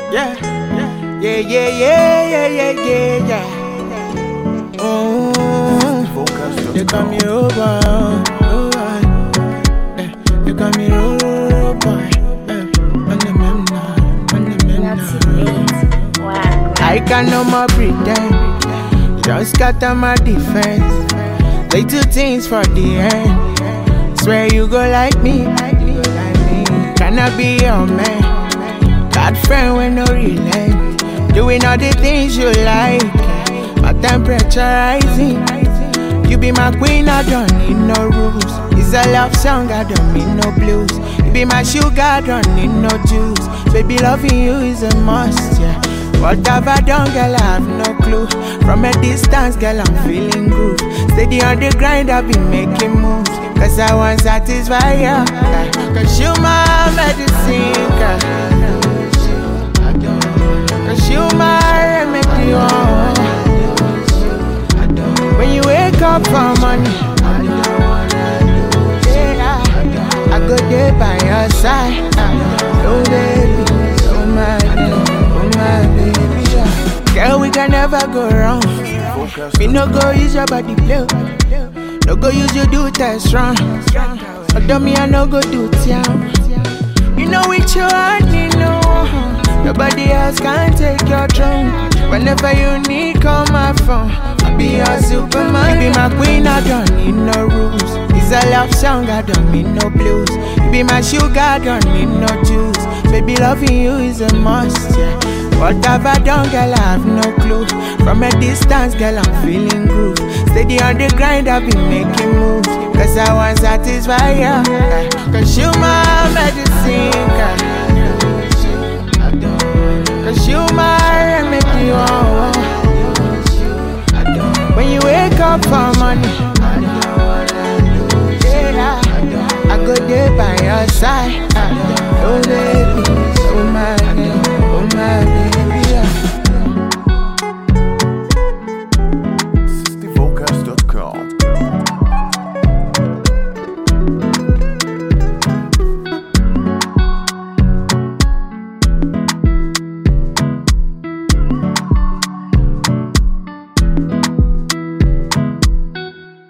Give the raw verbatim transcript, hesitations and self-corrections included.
Yeah, yeah, yeah, yeah, yeah, yeah, yeah, yeah. Oh, they call me road boy, oh, yeah. They call me road boy. On the mem now, on the mem now. I can no more pretend. Just scatter my defense. They do things for the end. Swear you go like me. Can I be your man? Bad friend with no relent. Doing all the things you like. My temperature rising. You be my queen, I don't need no rules. It's a love song, I don't need no blues. You be my sugar, I don't need no juice. Baby, loving you is a must, yeah. What have I done, girl, I have no clue. From a distance, girl, I'm feeling good. Steady on the grind, I've been making moves. Cause I want satisfy ya, yeah. Cause you my medicine, girl. Cause you my remedy, oh. When you wake up for money, yeah, I go there by your side. Oh baby, oh my baby, oh my baby, yeah. Girl, we can never go wrong. Me no go use your body play. No go use your do test wrong. Although me I no go do town. You know with you I need no one. Nobody else can take your throne. Whenever you need, call my phone. I'll be your superman. You be my queen, I don't need no rules. It's a love song, I don't need no blues. You be my sugar, I don't need no juice. Baby, loving you is a must, yeah. What have I done, girl, I have no clue. From a distance, girl, I'm feeling good. Steady on the grind, I've been making moves. Cause I want satisfy ya, yeah. Cause you my medicine, girl.